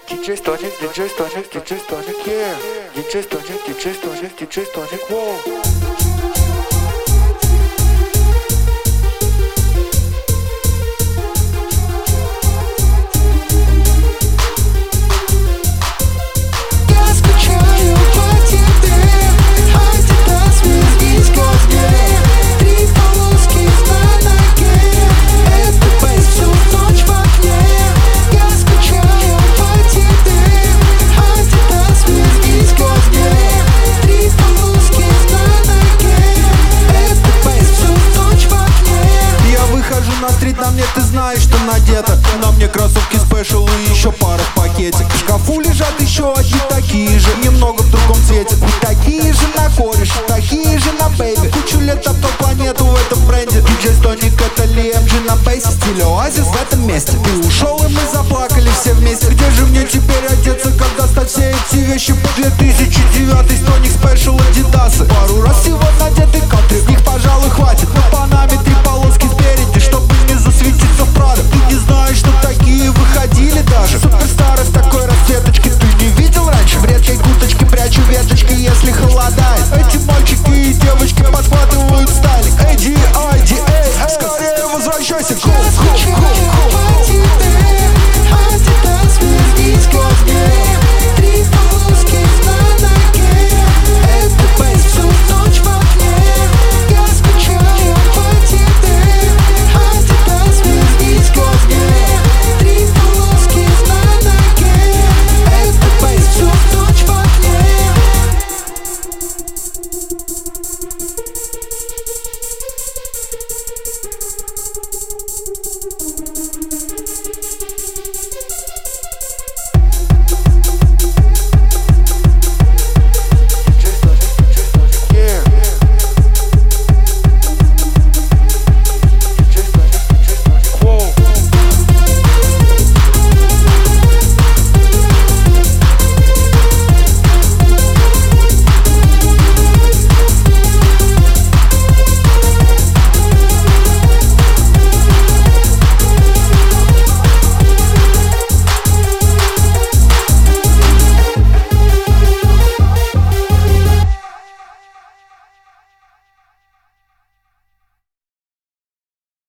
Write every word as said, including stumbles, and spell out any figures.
диджей Стоник, диджей Стоник, диджей Стоник, yeah. диджей Стоник, диджей Стоник, диджей Стоник, wow. На мне ты знаешь, что надето. На мне кроссовки спешл и еще пара в пакете. В шкафу лежат еще одни такие же, немного в другом цвете. И такие же на кореш, такие же на бэйби. Кучу лет обто планету в этом бренде. диджей Стоник это Ли Эм Джи на бейсе. Стиль оазис в этом месте. Ты ушел и мы заплакали все вместе. Где же мне теперь одеться, как достать все эти вещи? По две тысячи девятый Стоник спешл Адидасы. Пару раз всего